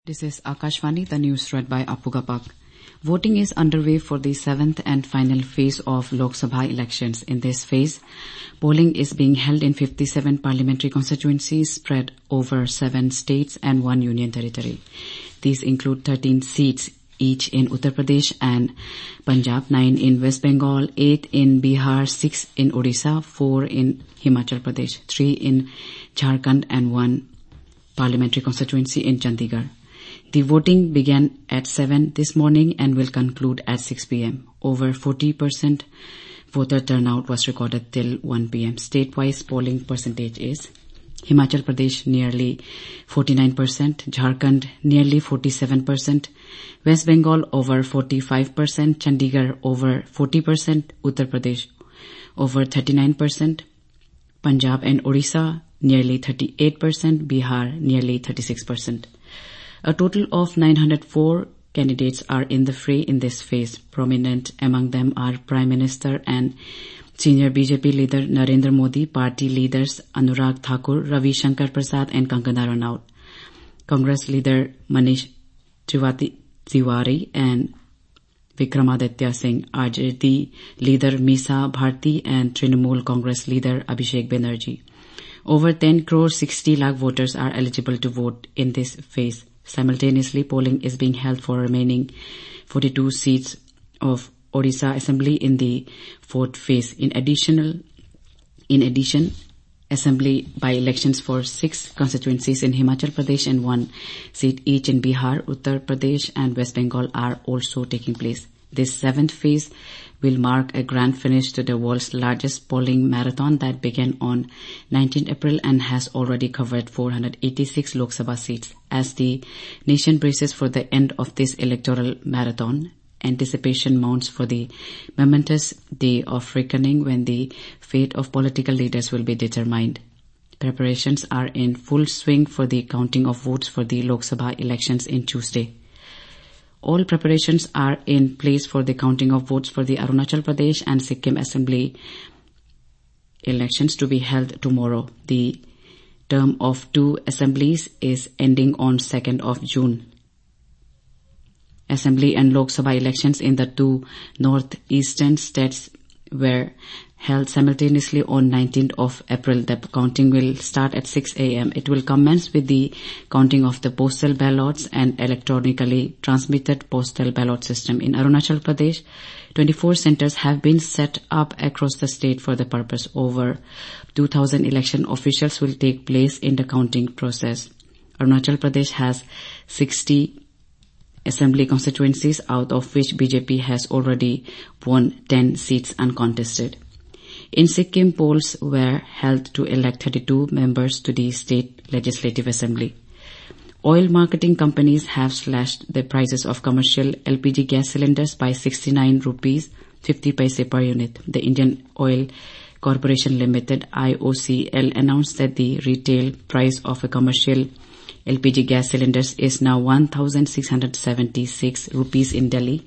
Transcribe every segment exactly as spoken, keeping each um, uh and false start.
This is Akashvani, the news read by Apugapak. Voting is underway for the seventh and final phase of Lok Sabha elections. In this phase, polling is being held in fifty-seven parliamentary constituencies spread over seven states and one union territory. These include thirteen seats each in Uttar Pradesh and Punjab, nine in West Bengal, eight in Bihar, six in Odisha, four in Himachal Pradesh, three in Jharkhand and one parliamentary constituency in Chandigarh. The voting began at seven this morning and will conclude at six p.m. Over forty percent voter turnout was recorded till one p.m. State-wise polling percentage is Himachal Pradesh nearly forty-nine percent, Jharkhand nearly forty-seven percent, West Bengal over forty-five percent, Chandigarh over forty percent, Uttar Pradesh over thirty-nine percent, Punjab and Odisha nearly thirty-eight percent, Bihar nearly thirty-six percent. A total of nine hundred four candidates are in the fray in this phase. Prominent among them are Prime Minister and senior B J P leader Narendra Modi, party leaders Anurag Thakur, Ravi Shankar Prasad and Kangana Ranaut, Congress leader Manish Tiwari and Vikramaditya Singh, R J D leader Misa Bharti and Trinamool Congress leader Abhishek Banerjee. Over ten crore sixty lakh voters are eligible to vote in this phase. Simultaneously, polling is being held for remaining forty-two seats of Odisha Assembly in the fourth phase. In addition, in addition, Assembly by-elections for six constituencies in Himachal Pradesh and one seat each in Bihar, Uttar Pradesh and West Bengal are also taking place. This seventh phase will mark a grand finish to the world's largest polling marathon that began on nineteenth April and has already covered four hundred eighty-six Lok Sabha seats. As the nation braces for the end of this electoral marathon, anticipation mounts for the momentous day of reckoning when the fate of political leaders will be determined. Preparations are in full swing for the counting of votes for the Lok Sabha elections in Tuesday. All preparations are in place for the counting of votes for the Arunachal Pradesh and Sikkim Assembly elections to be held tomorrow. The term of two assemblies is ending on second of June. Assembly and Lok Sabha elections in the two northeastern states were held simultaneously on nineteenth of April. The counting will start at six a.m. It will commence with the counting of the postal ballots and electronically transmitted postal ballot system. In Arunachal Pradesh, twenty-four centers have been set up across the state for the purpose. Over two thousand election officials will take place in the counting process. Arunachal Pradesh has sixty assembly constituencies, out of which B J P has already won ten seats uncontested. In Sikkim, polls were held to elect thirty-two members to the state legislative assembly. Oil marketing companies have slashed the prices of commercial L P G gas cylinders by sixty-nine rupees fifty paise per unit. The Indian Oil Corporation Limited I O C L announced that the retail price of a commercial L P G gas cylinders is now one thousand six hundred seventy-six rupees in Delhi.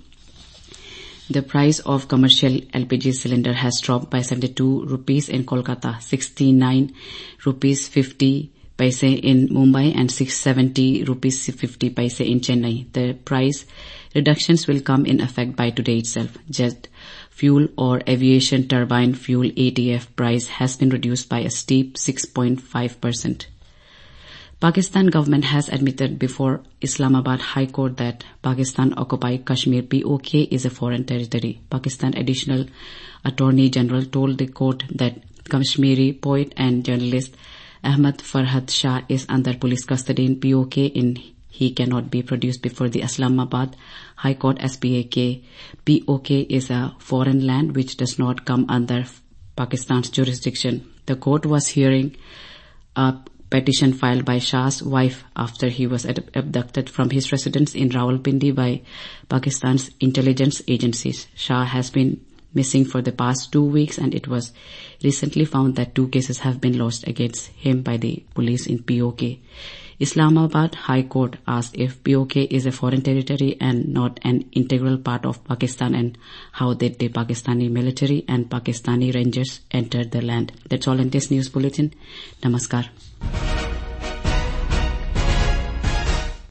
The price of commercial L P G cylinder has dropped by seventy-two rupees in Kolkata, sixty-nine rupees fifty paise in Mumbai and six hundred seventy rupees fifty paise in Chennai. The price reductions will come in effect by today itself. Jet fuel or aviation turbine fuel A T F price has been reduced by a steep six point five percent. Pakistan government has admitted before Islamabad High Court that Pakistan occupied Kashmir P O K is a foreign territory. Pakistan Additional Attorney General told the court that Kashmiri poet and journalist Ahmad Farhad Shah is under police custody in P O K and he cannot be produced before the Islamabad High Court as P A K. P O K is a foreign land which does not come under Pakistan's jurisdiction. The court was hearing a petition filed by Shah's wife after he was abducted from his residence in Rawalpindi by Pakistan's intelligence agencies. Shah has been missing for the past two weeks and it was recently found that two cases have been lodged against him by the police in P O K. Islamabad High Court asked if P O K is a foreign territory and not an integral part of Pakistan and how did the Pakistani military and Pakistani Rangers enter the land. That's all in this news bulletin. Namaskar.